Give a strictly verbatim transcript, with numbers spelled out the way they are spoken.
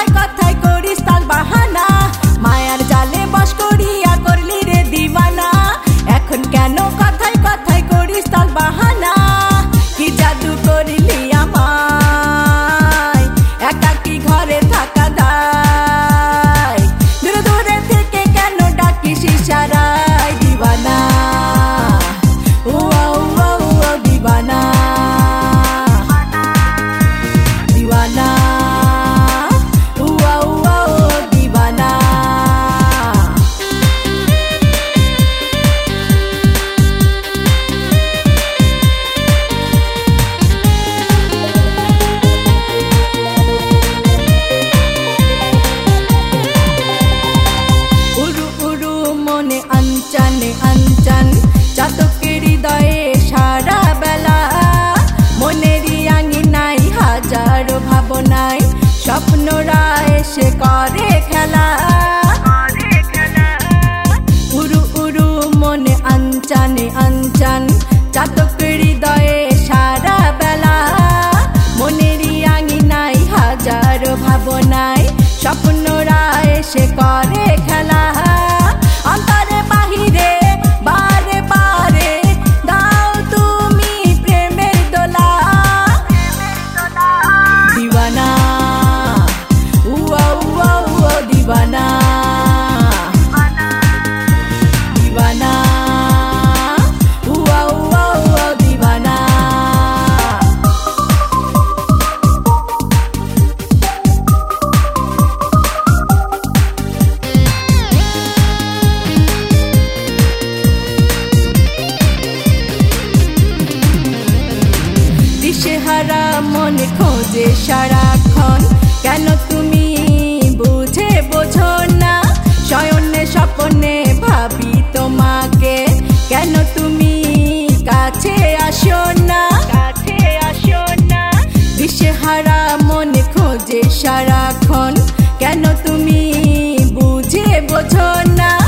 কথায় কথায় করিস তাল বাহানা, মায়ার জালে বশ করিয়া করলি রে দিওয়ানা। এখন কেন কথায় কথায় করিস তাল বাহানা, কি জাদু করিলি আমায়, একাকী ঘরে থাকা দায়। দূরে দূরে থেকে কেন ডাকিস ইশারায় দিওয়ানা, উয়া উয়া উয়া দিওয়ানা, দিওয়ানা, উয়া উয়া উয়া দিওয়ানা। উরু উরু মনে আনচানে আনচান, চাতকের হৃদয়ে সারা বেলা। মনেরই আঙিনায় হাজারো ভাবনায়, স্বপ্নরা এসে করে খেলা। উরু উরু মনে আনচানে আনচান, চাতকের হৃদয়ে সারা বেলা। মনেরই আঙিনায় হাজারো ভাবনায়, স্বপ্নরা এসে করে খেলা। অন্তরে বাহিরে বারে বারে দাও তুমি প্রেমের দোলা, দিওয়ানা, উয়া উয়া উয়া দিওয়ানা, দিওয়ানা, উয়া উয়া উয়া দিওয়ানা। দিশেহারা মনে খোঁজে সারাক্ষণ, কেন তুমি বুঝে বোঝো না। শয়নে স্বপ্নে ভাবি তোমাকে, কেন তুমি কাছে আসো না, কাছে আসো না। দিশেহারা মনে খোঁজে সারাক্ষণ, কেন তুমি বুঝে বোঝো না।